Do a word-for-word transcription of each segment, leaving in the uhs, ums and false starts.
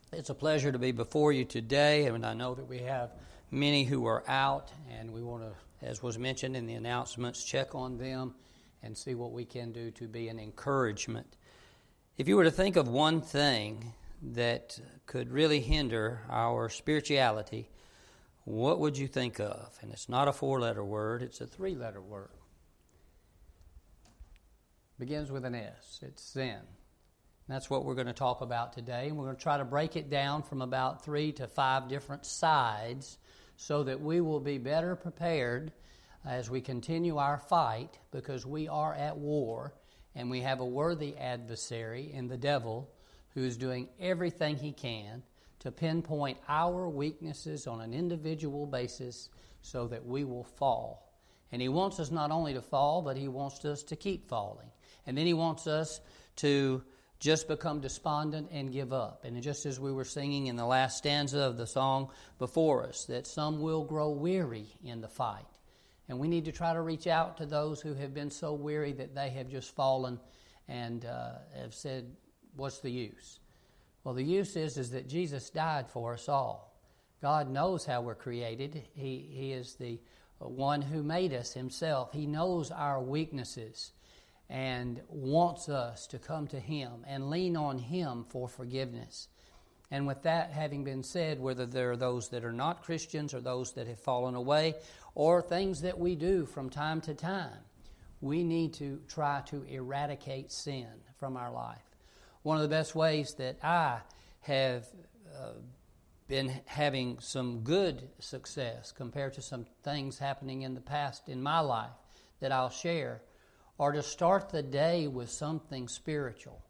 It's a pleasure to be before you today, and I know that we have many who are out, and we want to, as was mentioned in the announcements, check on them and see what we can do to be an encouragement. If you were to think of one thing that could really hinder our spirituality, what would you think of? And it's not a four-letter word, it's a three-letter word. Begins with an S. It's sin. That's what we're going to talk about today. And we're going to try to break it down from about three to five different sides so that we will be better prepared as we continue our fight, because we are at war and we have a worthy adversary in the devil who is doing everything he can to pinpoint our weaknesses on an individual basis so that we will fall. And he wants us not only to fall, but he wants us to keep falling. And then he wants us to just become despondent and give up. And just as we were singing in the last stanza of the song before us, that some will grow weary in the fight. And we need to try to reach out to those who have been so weary that they have just fallen and uh, have said, what's the use? Well, the use is, is that Jesus died for us all. God knows how we're created. He, he is the one who made us himself. He knows our weaknesses and wants us to come to him and lean on him for forgiveness. And with that having been said, whether there are those that are not Christians or those that have fallen away or things that we do from time to time, we need to try to eradicate sin from our life. One of the best ways that I have uh, been having some good success compared to some things happening in the past in my life that I'll share, or to start the day with something spiritual.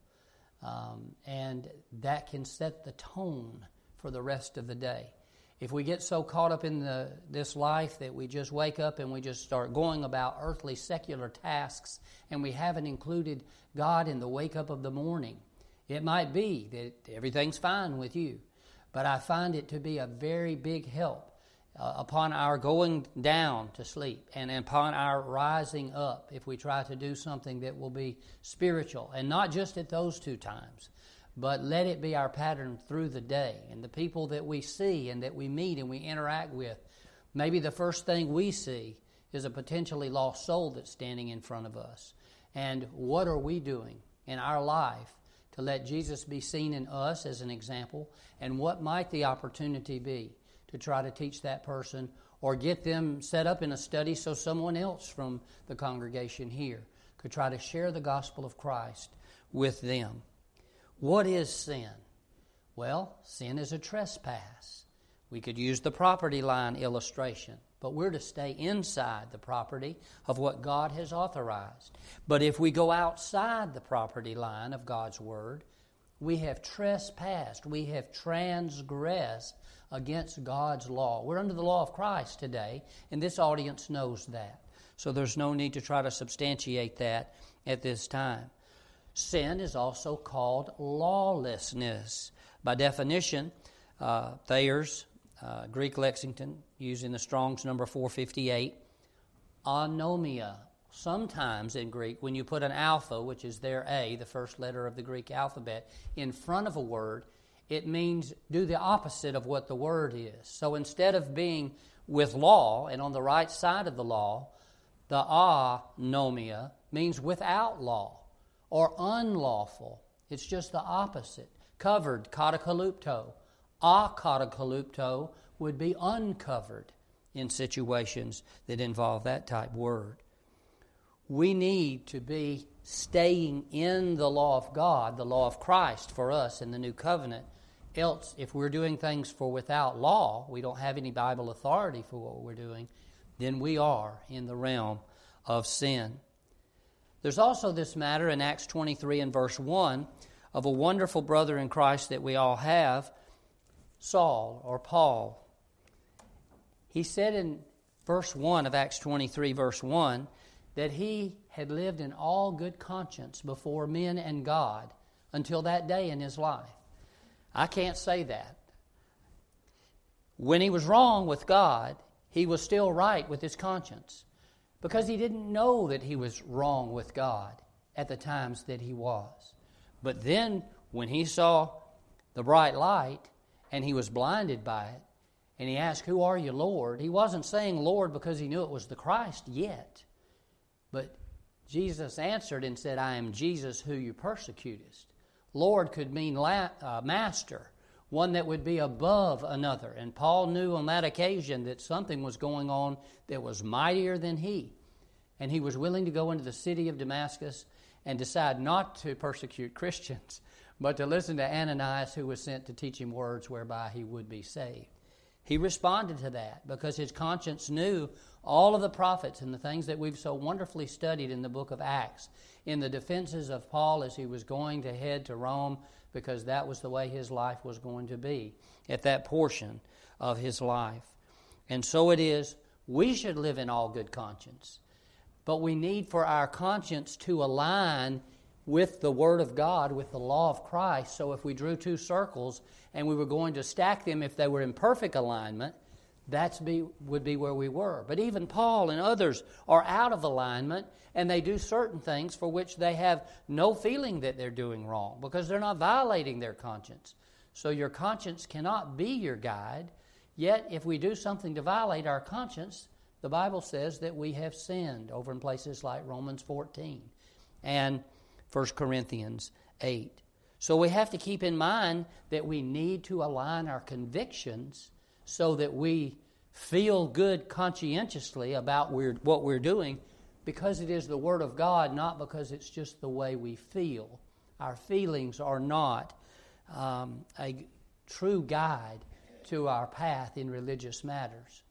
Um, and that can set the tone for the rest of the day. If we get so caught up in the, this life that we just wake up and we just start going about earthly secular tasks and we haven't included God in the wake up of the morning, it might be that everything's fine with you. But I find it to be a very big help Uh, upon our going down to sleep and upon our rising up, if we try to do something that will be spiritual, and not just at those two times, but let it be our pattern through the day. And the people that we see and that we meet and we interact with, maybe the first thing we see is a potentially lost soul that's standing in front of us. And what are we doing in our life to let Jesus be seen in us as an example? And what might the opportunity be to try to teach that person or get them set up in a study so someone else from the congregation here could try to share the gospel of Christ with them. What is sin? Well, sin is a trespass. We could use the property line illustration, but we're to stay inside the property of what God has authorized. But if we go outside the property line of God's word, we have trespassed, we have transgressed against God's law. We're under the law of Christ today, and this audience knows that. So there's no need to try to substantiate that at this time. Sin is also called lawlessness. By definition, uh, Thayer's, uh, Greek Lexington, using the Strong's number four fifty-eight, anomia. Sometimes in Greek, when you put an alpha, which is their A, the first letter of the Greek alphabet, in front of a word, it means do the opposite of what the word is. So instead of being with law and on the right side of the law, the anomia means without law or unlawful. It's just the opposite. Covered, katakalupto. Akatakalupto would be uncovered in situations that involve that type word. We need to be staying in the law of God, the law of Christ for us in the new covenant. Else, if we're doing things for without law, we don't have any Bible authority for what we're doing, then we are in the realm of sin. There's also this matter in Acts twenty-three and verse one of a wonderful brother in Christ that we all have, Saul or Paul. He said in verse one of Acts twenty-three, verse one, that he had lived in all good conscience before men and God until that day in his life. I can't say that. When he was wrong with God, he was still right with his conscience because he didn't know that he was wrong with God at the times that he was. But then when he saw the bright light, and he was blinded by it. And he asked, "Who are you, Lord?" He wasn't saying Lord because he knew it was the Christ yet. But Jesus answered and said, "I am Jesus who you persecutest." Lord could mean la- uh, master, one that would be above another. And Paul knew on that occasion that something was going on that was mightier than he. And he was willing to go into the city of Damascus and decide not to persecute Christians, but to listen to Ananias, who was sent to teach him words whereby he would be saved. He responded to that because his conscience knew all of the prophets and the things that we've so wonderfully studied in the book of Acts, in the defenses of Paul as he was going to head to Rome, because that was the way his life was going to be at that portion of his life. And so it is, we should live in all good conscience. But we need for our conscience to align with the Word of God, with the law of Christ. So if we drew two circles and we were going to stack them, if they were in perfect alignment, that would be where we were. But even Paul and others are out of alignment, and they do certain things for which they have no feeling that they're doing wrong because they're not violating their conscience. So your conscience cannot be your guide. Yet if we do something to violate our conscience, the Bible says that we have sinned, over in places like Romans fourteen and First Corinthians eight. So we have to keep in mind that we need to align our convictions so that we feel good conscientiously about we're, what we're doing, because it is the Word of God, not because it's just the way we feel. Our feelings are not um, a true guide to our path in religious matters.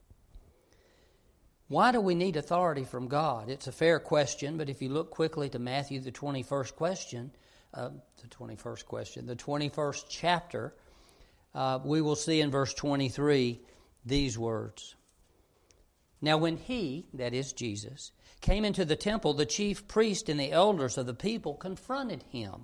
Why do we need authority from God? It's a fair question, but if you look quickly to Matthew, the twenty-first question, uh, the twenty-first question, the twenty-first chapter, uh, we will see in verse twenty-three these words. Now when he, that is Jesus, came into the temple, the chief priest and the elders of the people confronted him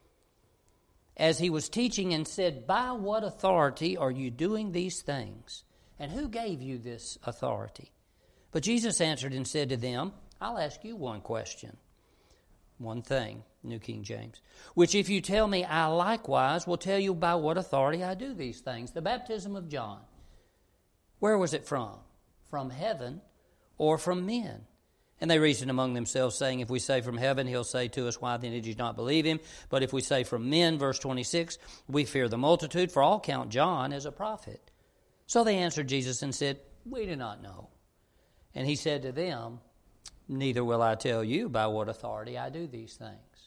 as he was teaching and said, "By what authority are you doing these things? And who gave you this authority?" But Jesus answered and said to them, "I'll ask you one question, one thing," New King James, "which if you tell me, I likewise will tell you by what authority I do these things." The baptism of John, where was it from? From heaven or from men? And they reasoned among themselves, saying, "If we say from heaven, he'll say to us, why then did you not believe him? But if we say from men," verse twenty-six, "we fear the multitude, for all count John as a prophet." So they answered Jesus and said, "We do not know." And he said to them, "Neither will I tell you by what authority I do these things."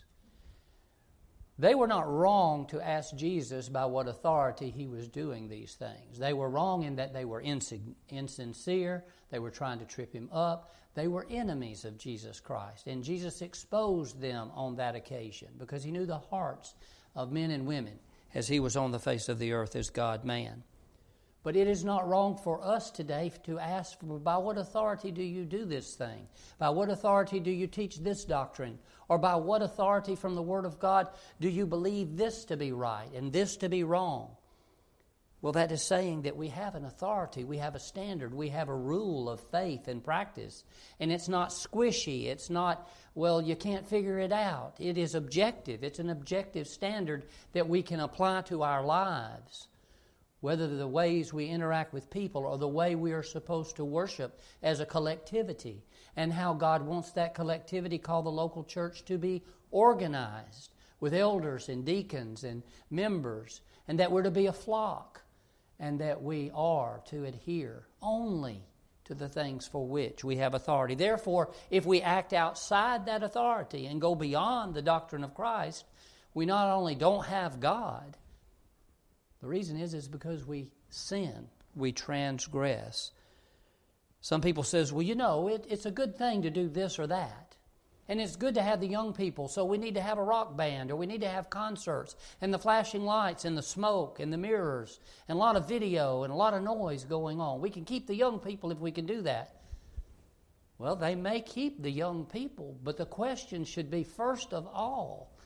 They were not wrong to ask Jesus by what authority he was doing these things. They were wrong in that they were insincere. They were trying to trip him up. They were enemies of Jesus Christ. And Jesus exposed them on that occasion because he knew the hearts of men and women as he was on the face of the earth as God-man. But it is not wrong for us today to ask, by what authority do you do this thing? By what authority do you teach this doctrine? Or by what authority from the Word of God do you believe this to be right and this to be wrong? Well, that is saying that we have an authority, we have a standard, we have a rule of faith and practice. And it's not squishy, it's not, well, you can't figure it out. It is objective. It's an objective standard that we can apply to our lives. Whether the ways we interact with people or the way we are supposed to worship as a collectivity, and how God wants that collectivity called the local church to be organized with elders and deacons and members, and that we're to be a flock, and that we are to adhere only to the things for which we have authority. Therefore, if we act outside that authority and go beyond the doctrine of Christ, we not only don't have God. The reason is, is because we sin, we transgress. Some people says, well, you know, it, it's a good thing to do this or that. And it's good to have the young people, so we need to have a rock band, or we need to have concerts, and the flashing lights, and the smoke, and the mirrors, and a lot of video, and a lot of noise going on. We can keep the young people if we can do that. Well, they may keep the young people, but the question should be, first of all,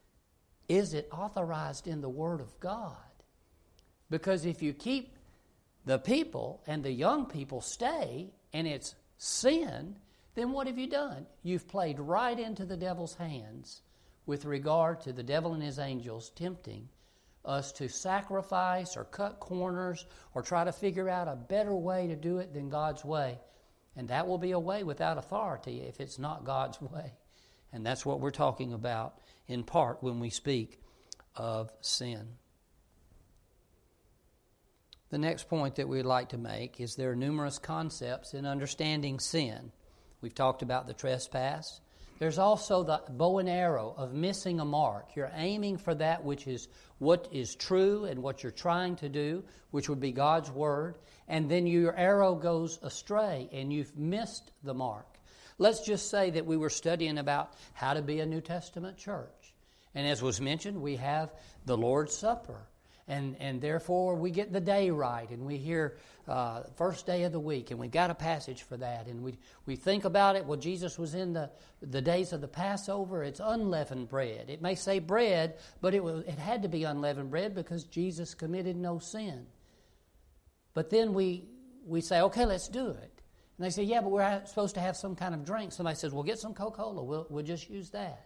is it authorized in the Word of God? Because if you keep the people and the young people stay and it's sin, then what have you done? You've played right into the devil's hands with regard to the devil and his angels tempting us to sacrifice or cut corners or try to figure out a better way to do it than God's way. And that will be a way without authority if it's not God's way. And that's what we're talking about in part when we speak of sin. The next point that we'd like to make is there are numerous concepts in understanding sin. We've talked about the trespass. There's also the bow and arrow of missing a mark. You're aiming for that which is what is true and what you're trying to do, which would be God's Word, and then your arrow goes astray and you've missed the mark. Let's just say that we were studying about how to be a New Testament church. And as was mentioned, we have the Lord's Supper. And and therefore we get the day right, and we hear uh, first day of the week, and we've got a passage for that. And we we think about it. Well, Jesus was in the, the days of the Passover. It's unleavened bread. It may say bread, but it was, it had to be unleavened bread because Jesus committed no sin. But then we we say, okay, let's do it. And they say, yeah, but we're supposed to have some kind of drink. Somebody says, well, get some Coca-Cola. We'll we'll just use that.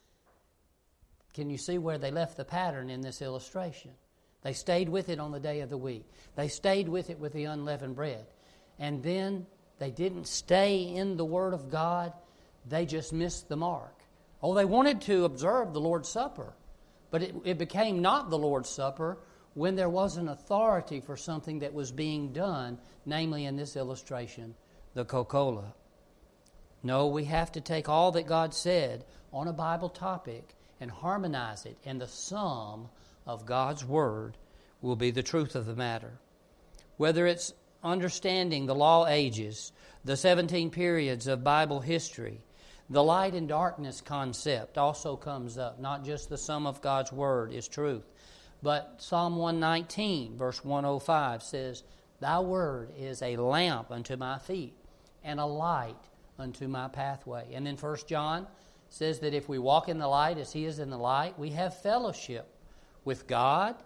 Can you see where they left the pattern in this illustration? They stayed with it on the day of the week. They stayed with it with the unleavened bread. And then they didn't stay in the Word of God. They just missed the mark. Oh, they wanted to observe the Lord's Supper, but it, it became not the Lord's Supper when there was an authority for something that was being done, namely in this illustration, the Coca-Cola. No, we have to take all that God said on a Bible topic and harmonize it, and the sum of God's Word will be the truth of the matter. Whether it's understanding the law ages, the seventeen periods of Bible history, the light and darkness concept also comes up. Not just the sum of God's Word is truth, but Psalm one nineteen, verse one oh five says, Thy Word is a lamp unto my feet and a light unto my pathway. And then First John says that if we walk in the light as He is in the light, we have fellowship with God.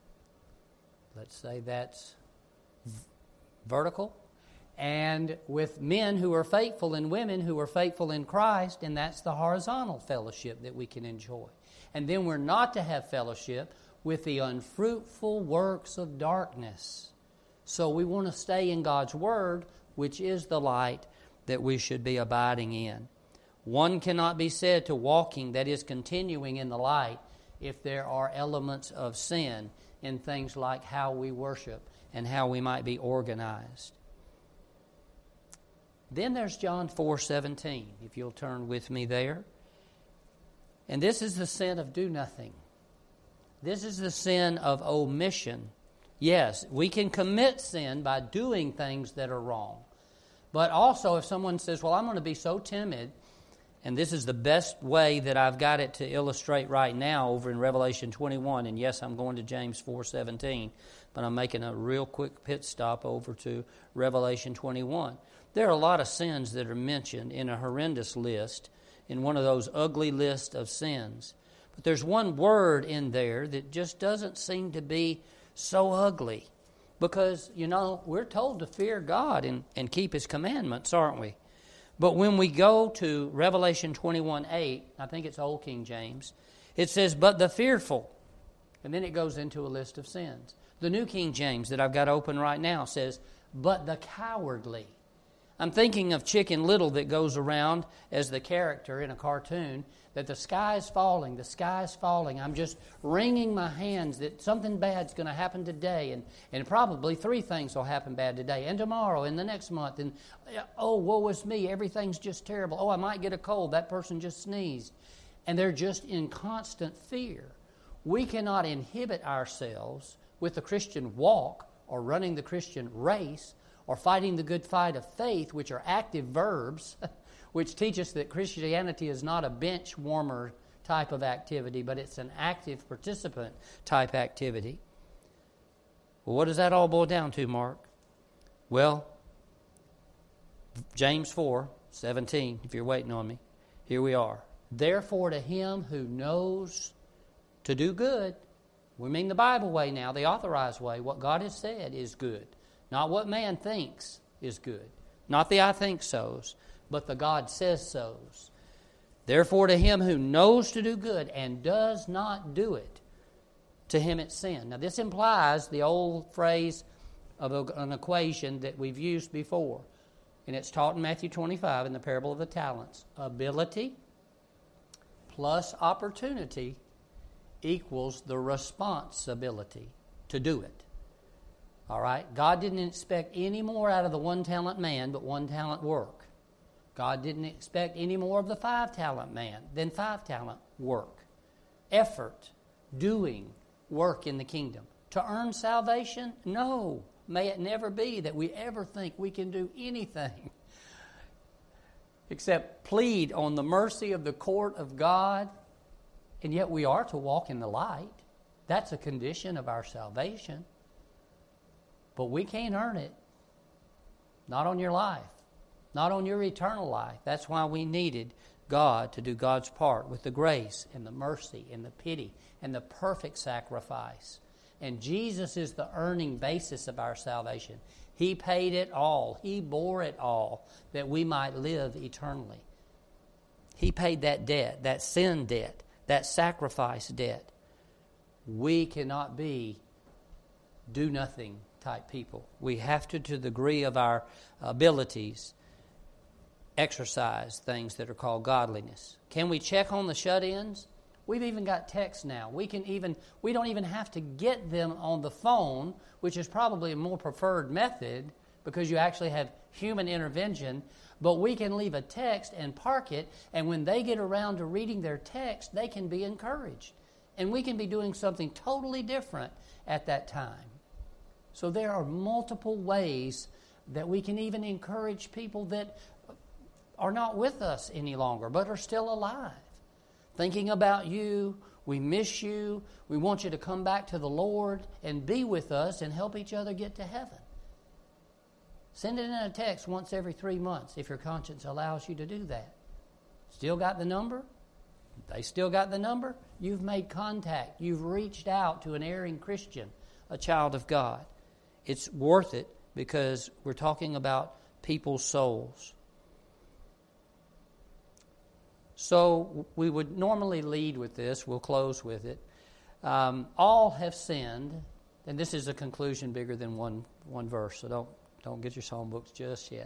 Let's say that's vertical. And with men who are faithful and women who are faithful in Christ, and that's the horizontal fellowship that we can enjoy. And then we're not to have fellowship with the unfruitful works of darkness. So we want to stay in God's Word, which is the light that we should be abiding in. One cannot be said to walking, that is continuing in the light, if there are elements of sin in things like how we worship and how we might be organized. Then there's John four seventeen, if you'll turn with me there. And this is the sin of do nothing. This is the sin of omission. Yes, we can commit sin by doing things that are wrong. But also if someone says, well, I'm going to be so timid, and this is the best way that I've got it to illustrate right now over in Revelation twenty-one. And yes, I'm going to James four seventeen, but I'm making a real quick pit stop over to Revelation twenty-one. There are a lot of sins that are mentioned in a horrendous list, in one of those ugly lists of sins. But there's one word in there that just doesn't seem to be so ugly. Because, you know, we're told to fear God and, and keep His commandments, aren't we? But when we go to Revelation twenty-one eight, I think it's Old King James, it says, but the fearful. And then it goes into a list of sins. The New King James that I've got open right now says, but the cowardly. I'm thinking of Chicken Little that goes around as the character in a cartoon, that the sky is falling, the sky is falling. I'm just wringing my hands that something bad's going to happen today, and, and probably three things will happen bad today, and tomorrow, and the next month, and oh, woe is me, everything's just terrible. Oh, I might get a cold, that person just sneezed. And they're just in constant fear. We cannot inhibit ourselves with the Christian walk or running the Christian race or fighting the good fight of faith, which are active verbs, which teach us that Christianity is not a bench warmer type of activity, but it's an active participant type activity. Well, what does that all boil down to, Mark? Well, James four seventeen, if you're waiting on me, here we are. Therefore, to him who knows to do good, we mean the Bible way now, the authorized way, what God has said is good. Not what man thinks is good. Not the I think so's, but the God says so's. Therefore, to him who knows to do good and does not do it, To him it's sin. Now this implies the old phrase of a, an equation that we've used before. And it's taught in Matthew twenty-five in the parable of the talents. Ability plus opportunity equals the responsibility to do it. All right? God didn't expect any more out of the one-talent man but one-talent work. God didn't expect any more of the five-talent man than five-talent work. Effort, doing work in the kingdom. To earn salvation? No. May it never be that we ever think we can do anything except plead on the mercy of the court of God. And yet we are to walk in the light. That's a condition of our salvation. But we can't earn it. Not on your life. Not on your eternal life. That's why we needed God to do God's part with the grace and the mercy and the pity and the perfect sacrifice. And Jesus is the earning basis of our salvation. He paid it all. He bore it all that we might live eternally. He paid that debt, that sin debt, that sacrifice debt. We cannot be do-nothing type people. We have to, to the degree of our abilities, exercise things that are called godliness. Can we check on the shut-ins? We've even got texts now. We can even we don't even have to get them on the phone, which is probably a more preferred method because you actually have human intervention. But we can leave a text and park it, and when they get around to reading their text, they can be encouraged. And we can be doing something totally different at that time. So there are multiple ways that we can even encourage people that are not with us any longer, but are still alive. Thinking about you, we miss you, we want you to come back to the Lord and be with us and help each other get to heaven. Send it in a text once every three months if your conscience allows you to do that. Still got the number? They still got the number? You've made contact. You've reached out to an erring Christian, a child of God. It's worth it because we're talking about people's souls. So we would normally lead with this. We'll close with it. Um, all have sinned, and this is a conclusion bigger than one one verse, so don't don't get your psalm books just yet.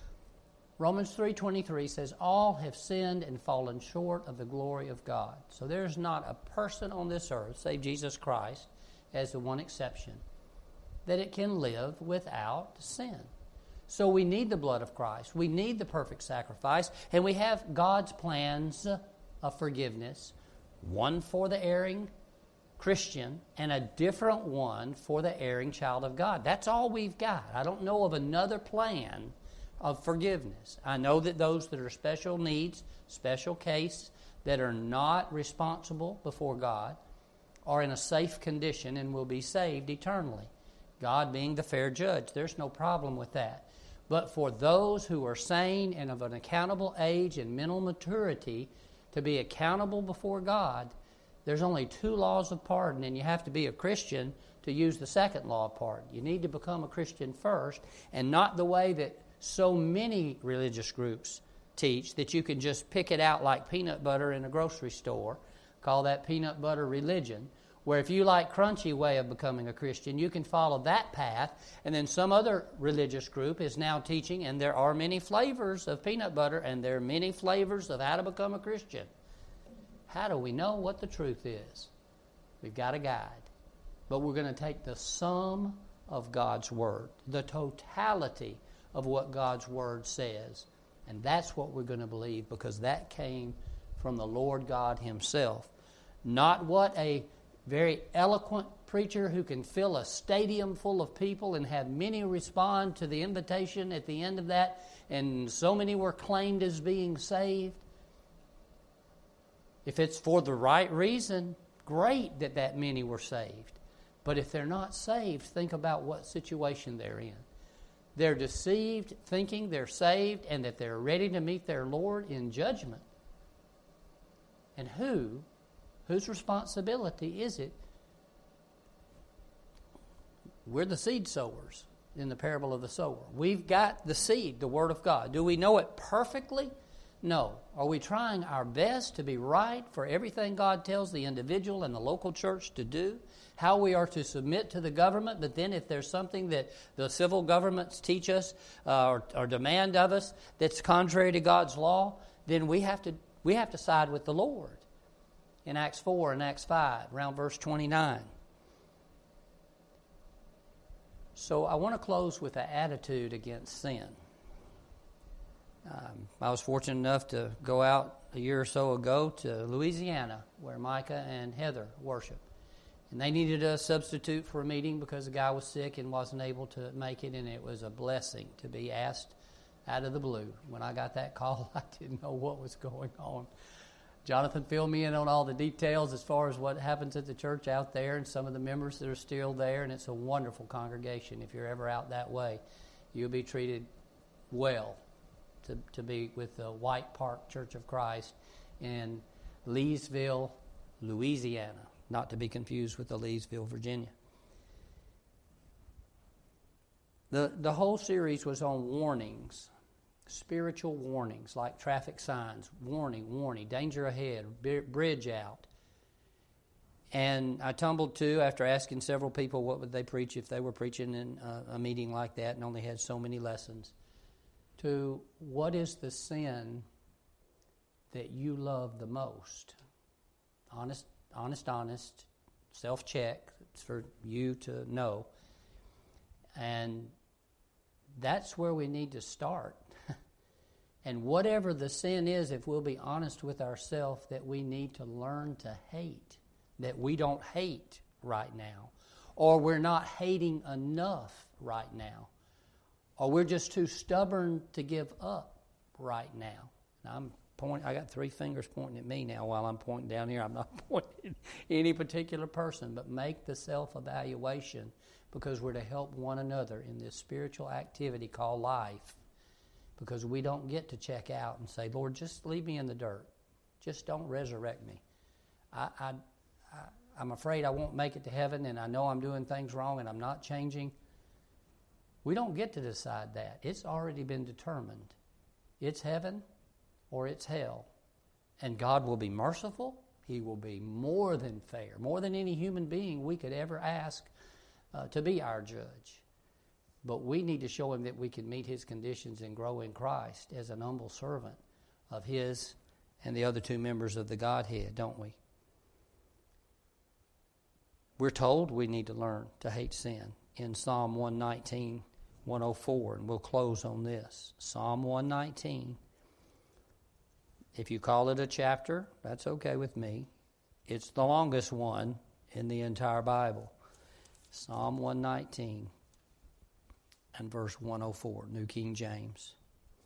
Romans three twenty-three says, all have sinned and fallen short of the glory of God. So there's not a person on this earth, save Jesus Christ, as the one exception, that it can live without sin. So we need the blood of Christ. We need the perfect sacrifice. And we have God's plans of forgiveness. One for the erring Christian and a different one for the erring child of God. That's all we've got. I don't know of another plan of forgiveness. I know that those that are special needs, special case, that are not responsible before God are in a safe condition and will be saved eternally. God being the fair judge. There's no problem with that. But for those who are sane and of an accountable age and mental maturity to be accountable before God, there's only two laws of pardon, and you have to be a Christian to use the second law of pardon. You need to become a Christian first, and not the way that so many religious groups teach, that you can just pick it out like peanut butter in a grocery store, call that peanut butter religion, where if you like crunchy way of becoming a Christian, you can follow that path, and then some other religious group is now teaching, and there are many flavors of peanut butter, and there are many flavors of how to become a Christian. How do we know what the truth is? We've got a guide. But we're going to take the sum of God's Word, the totality of what God's Word says, and that's what we're going to believe, because that came from the Lord God Himself. Not what a very eloquent preacher who can fill a stadium full of people and have many respond to the invitation at the end of that, and so many were claimed as being saved. If it's for the right reason, great that that many were saved. But if they're not saved, think about what situation they're in. They're deceived, thinking they're saved and that they're ready to meet their Lord in judgment. And who Whose responsibility is it? We're the seed sowers in the parable of the sower. We've got the seed, the Word of God. Do we know it perfectly? No. Are we trying our best to be right for everything God tells the individual and the local church to do? How we are to submit to the government, but then if there's something that the civil governments teach us uh, or, or demand of us that's contrary to God's law, then we have to we have to side with the Lord. In Acts four and Acts five, around verse twenty-nine. So I want to close with an attitude against sin. Um, I was fortunate enough to go out a year or so ago to Louisiana, where Micah and Heather worship. And they needed a substitute for a meeting because the guy was sick and wasn't able to make it, and it was a blessing to be asked out of the blue. When I got that call, I didn't know what was going on. Jonathan filled me in on all the details as far as what happens at the church out there and some of the members that are still there, and it's a wonderful congregation. If you're ever out that way, you'll be treated well to, to be with the White Park Church of Christ in Leesville, Louisiana. Not to be confused with the Leesville, Virginia. The, the whole series was on warnings, spiritual warnings, like traffic signs, warning, warning, danger ahead, bridge out. And I tumbled to, after asking several people what would they preach if they were preaching in a, a meeting like that and only had so many lessons, to what is the sin that you love the most? Honest Honest, honest, self-check. It's for you to know. And that's where we need to start. And whatever the sin is, if we'll be honest with ourselves, that we need to learn to hate, that we don't hate right now, or we're not hating enough right now, or we're just too stubborn to give up right now. Now, I'm Point, I got three fingers pointing at me now while I'm pointing down here. I'm not pointing at any particular person, but make the self-evaluation, because we're to help one another in this spiritual activity called life, because we don't get to check out and say, Lord, just leave me in the dirt. Just don't resurrect me. I, I, I, I'm afraid I won't make it to heaven, and I know I'm doing things wrong and I'm not changing. We don't get to decide that. It's already been determined. It's heaven or it's hell. And God will be merciful. He will be more than fair, more than any human being we could ever ask uh, to be our judge. But we need to show Him that we can meet His conditions and grow in Christ as an humble servant of His and the other two members of the Godhead, don't we? We're told we need to learn to hate sin in Psalm one nineteen, one oh four, and we'll close on this. Psalm one nineteen. If you call it a chapter, that's okay with me. It's the longest one in the entire Bible. Psalm one nineteen and verse one oh four, New King James.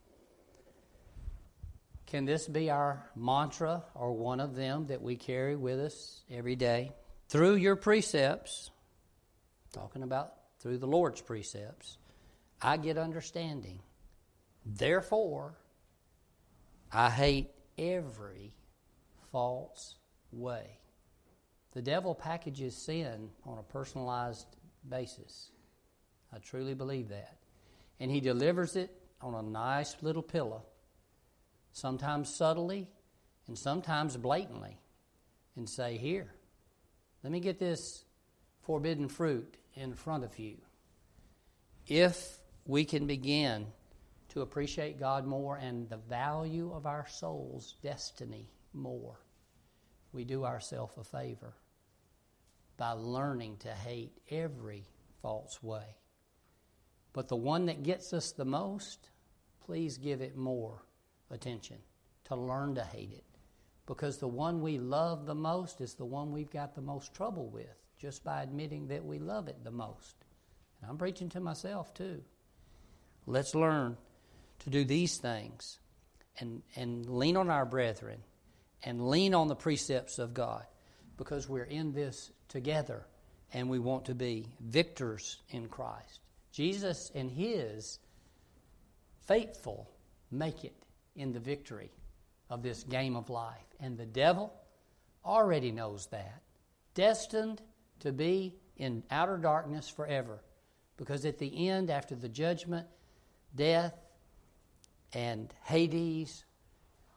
Can this be our mantra or one of them that we carry with us every day? Through your precepts, talking about through the Lord's precepts, I get understanding. Therefore, I hate every false way. The devil packages sin on a personalized basis. I truly believe that. And he delivers it on a nice little pillow, sometimes subtly and sometimes blatantly, and say, here, let me get this forbidden fruit in front of you. If we can begin to appreciate God more and the value of our soul's destiny more, we do ourselves a favor by learning to hate every false way. But the one that gets us the most, please give it more attention, to learn to hate it. Because the one we love the most is the one we've got the most trouble with, just by admitting that we love it the most. And I'm preaching to myself too. Let's learn to do these things and, and lean on our brethren and lean on the precepts of God, because we're in this together and we want to be victors in Christ. Jesus and His faithful make it in the victory of this game of life. And the devil already knows that. Destined to be in outer darkness forever. Because at the end, after the judgment, death, and Hades,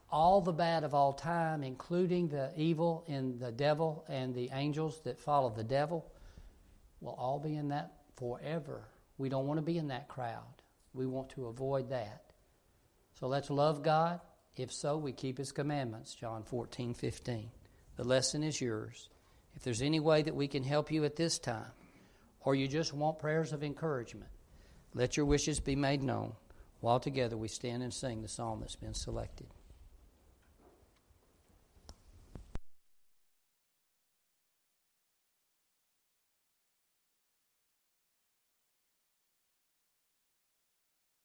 all the bad of all time, including the evil in the devil and the angels that follow the devil, will all be in that forever. We don't want to be in that crowd. We want to avoid that. So let's love God. If so, we keep His commandments, John fourteen fifteen. The lesson is yours. If there's any way that we can help you at this time, or you just want prayers of encouragement, let your wishes be made known. While together we stand and sing the psalm that's been selected.